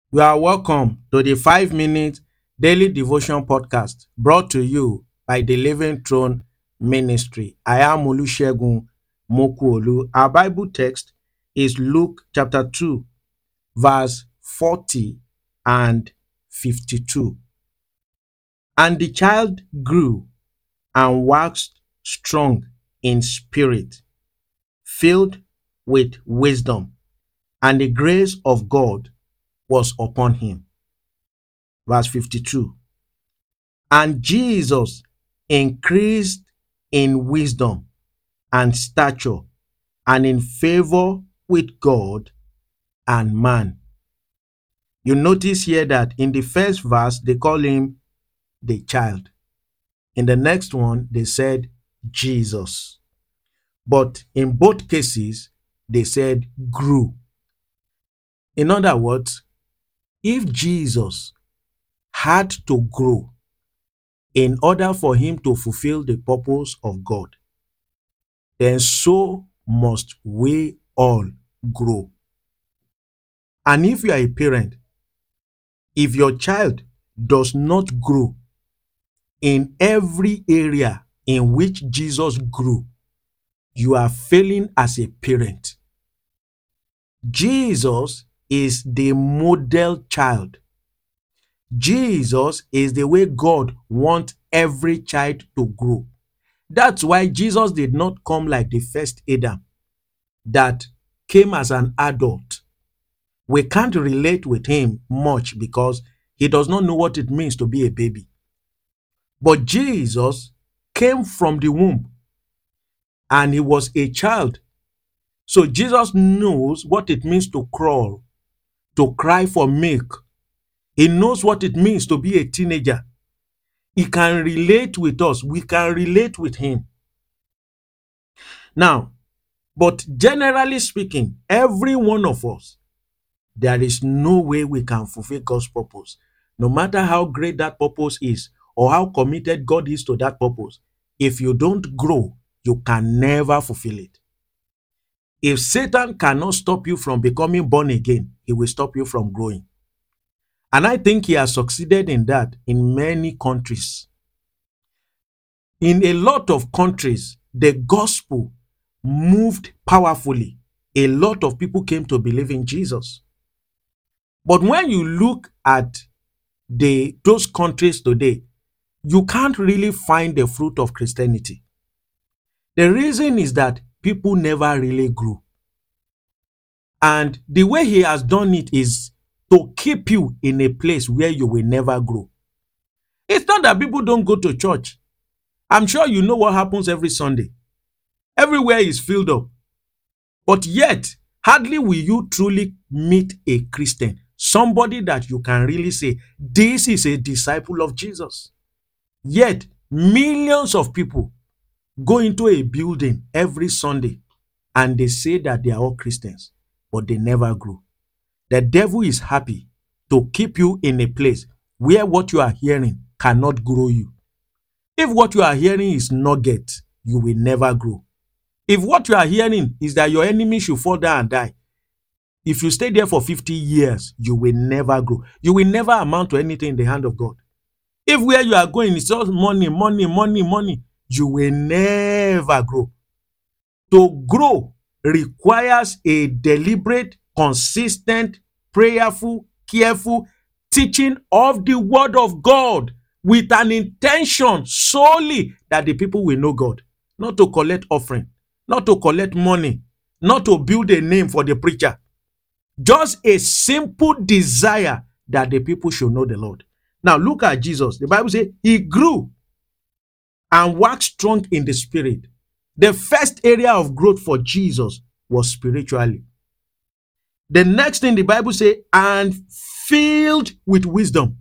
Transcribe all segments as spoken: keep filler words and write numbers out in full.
You are welcome to the five minute daily devotion podcast brought to you by the Living Throne Ministry. I am Olusegun Mokuolu. Our Bible text is Luke chapter two, verse forty and fifty-two. And the child grew and waxed strong in spirit, filled with wisdom, and the grace of God was upon him. Verse fifty-two. And Jesus increased in wisdom and stature and in favor with God and man. You notice here that in the first verse, they call him the child. In the next one, they said Jesus. But in both cases, they said grew. In other words, if Jesus had to grow in order for him to fulfill the purpose of God, then so must we all grow. And if you are a parent, if your child does not grow in every area in which Jesus grew, you are failing as a parent. Jesus is the model child. Jesus is the way God wants every child to grow. That's why Jesus did not come like the first Adam that came as an adult. We can't relate with him much because he does not know what it means to be a baby. But Jesus came from the womb and he was a child. So Jesus knows what it means to crawl, to cry for milk. He knows what it means to be a teenager. He can relate with us. We can relate with him. Now, but generally speaking, every one of us, there is no way we can fulfill God's purpose. No matter how great that purpose is or how committed God is to that purpose, if you don't grow, you can never fulfill it. If Satan cannot stop you from becoming born again, he will stop you from growing. And I think he has succeeded in that in many countries. In a lot of countries, the gospel moved powerfully. A lot of people came to believe in Jesus. But when you look at the those countries today, you can't really find the fruit of Christianity. The reason is that people never really grew. And the way he has done it is to keep you in a place where you will never grow. It's not that people don't go to church. I'm sure you know what happens every Sunday. Everywhere is filled up. But yet, hardly will you truly meet a Christian, somebody that you can really say, this is a disciple of Jesus. Yet, millions of people go into a building every Sunday and they say that they are all Christians, but they never grow. The devil is happy to keep you in a place where what you are hearing cannot grow you. If what you are hearing is nugget, you will never grow. If what you are hearing is that your enemy should fall down and die, if you stay there for fifty years, you will never grow. You will never amount to anything in the hand of God. If where you are going is just money, money, money, money, you will never grow. To grow requires a deliberate, consistent, prayerful, careful teaching of the word of God with an intention solely that the people will know God, not to collect offering, not to collect money, not to build a name for the preacher. Just a simple desire that the people should know the Lord. Now look at Jesus. The Bible says he grew and waxed strong in the spirit. The first area of growth for Jesus was spiritually. The next thing the Bible says, and filled with wisdom.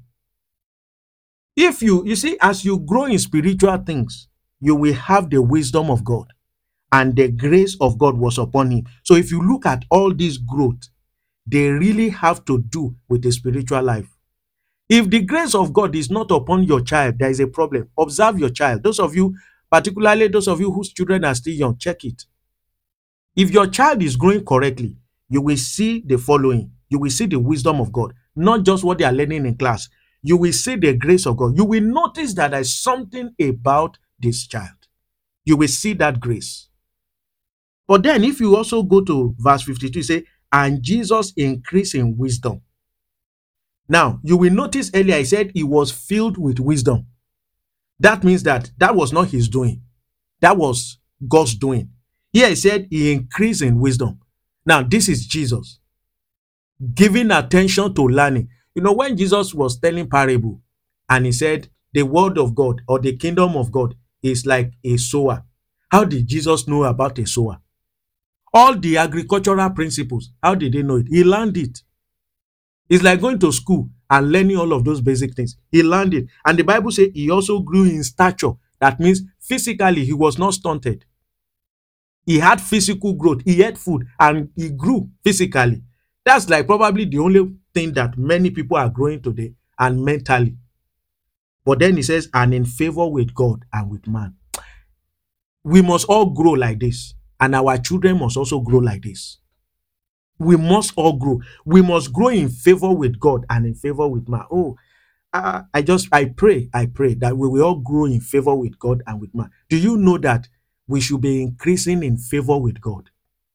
If you, you see, as you grow in spiritual things, you will have the wisdom of God, and the grace of God was upon him. So if you look at all this growth, they really have to do with the spiritual life. If the grace of God is not upon your child, there is a problem. Observe your child. Those of you, particularly those of you whose children are still young, check it. If your child is growing correctly, you will see the following. You will see the wisdom of God, not just what they are learning in class. You will see the grace of God. You will notice that there's something about this child. You will see that grace. But then if you also go to verse fifty-two, you say, and Jesus increased in wisdom. Now, you will notice earlier, he said he was filled with wisdom. That means that that was not his doing. That was God's doing. Here he said he increased in wisdom. Now, this is Jesus giving attention to learning. You know, when Jesus was telling parable and he said the word of God or the kingdom of God is like a sower. How did Jesus know about a sower? All the agricultural principles, how did they know it? He learned it. It's like going to school and learning all of those basic things. He learned it. And the Bible says he also grew in stature. That means physically he was not stunted. He had physical growth. He ate food and he grew physically. That's like probably the only thing that many people are growing today, and mentally. But then he says, and in favor with God and with man. We must all grow like this. And our children must also grow like this. We must all grow. We must grow in favor with God and in favor with man. Oh, uh, I just, I pray, I pray that we will all grow in favor with God and with man. Do you know that we should be increasing in favor with God?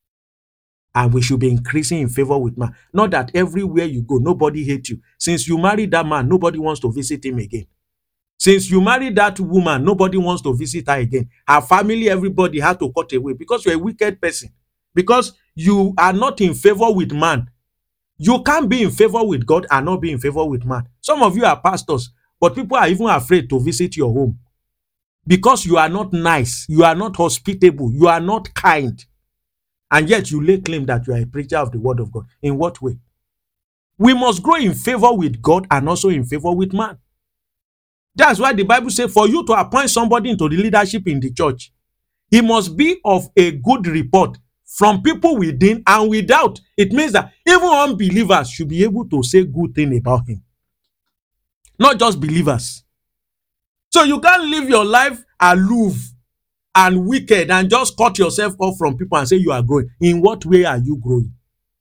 And we should be increasing in favor with man. Not that everywhere you go, nobody hates you. Since you married that man, nobody wants to visit him again. Since you married that woman, nobody wants to visit her again. Her family, everybody had to cut away because you're a wicked person. Because you are not in favor with man. You can't be in favor with God and not be in favor with man. Some of you are pastors, but people are even afraid to visit your home because you are not nice, you are not hospitable, you are not kind. And yet you lay claim that you are a preacher of the word of God. In what way? We must grow in favor with God and also in favor with man. That's why the Bible says for you to appoint somebody into the leadership in the church, he must be of a good report from people within and without. It means that even unbelievers should be able to say good thing about him. Not just believers. So you can't live your life aloof and wicked and just cut yourself off from people and say you are growing. In what way are you growing?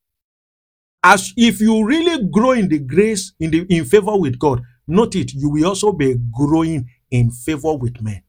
As if you really grow in the grace, in the in favor with God, note it, you will also be growing in favor with men.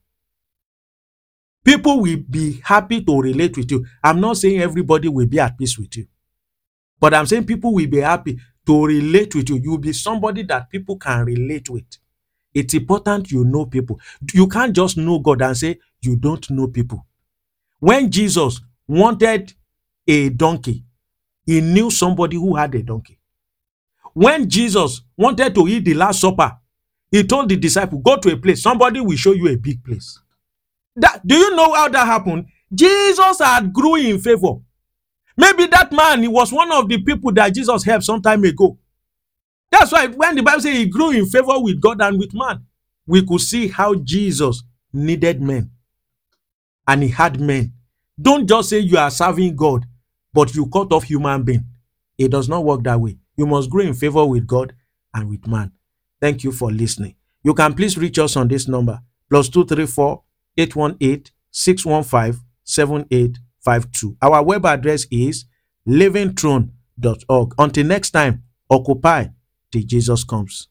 People will be happy to relate with you. I'm not saying everybody will be at peace with you. But I'm saying people will be happy to relate with you. You'll be somebody that people can relate with. It's important you know people. You can't just know God and say you don't know people. When Jesus wanted a donkey, he knew somebody who had a donkey. When Jesus wanted to eat the Last Supper, he told the disciple, go to a place. Somebody will show you a big place. That, do you know how that happened? Jesus had grew in favor. Maybe that man, he was one of the people that Jesus helped some time ago. That's why when the Bible says he grew in favor with God and with man, we could see how Jesus needed men. And he had men. Don't just say you are serving God, but you cut off human being. It does not work that way. You must grow in favor with God and with man. Thank you for listening. You can please reach us on this number, plus two three four, eight one eight, six one five, seven eight five two. Our web address is living throne dot org. Until next time, occupy till Jesus comes.